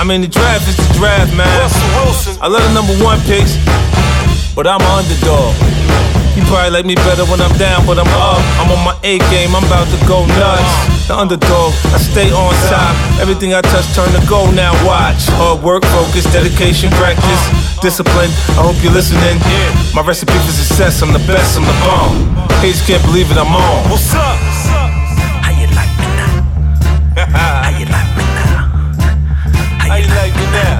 I mean, the draft is the draft, man. I love the #1 picks, but I'm an underdog. You probably like me better when I'm down, but I'm up. I'm on my A game, I'm about to go nuts. The underdog, I stay on top. Everything I touch turn to gold now, watch. Hard work, focus, dedication, practice, discipline, I hope you're listening. My recipe for success, I'm the best, I'm the bomb. Haters can't believe it, I'm on. What's up? How you like me now? How you like me now? How you like me now?